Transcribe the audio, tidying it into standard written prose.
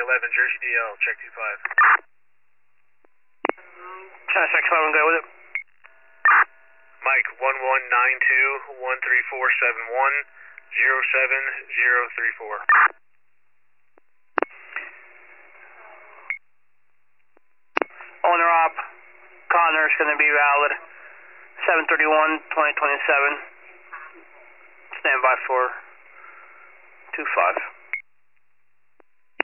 11, Jersey DL, check 25. China 611, go with it. Mike, 1192 13471 07034. Owner op, Connor is going to be valid 7/31/2027. Stand by for 25.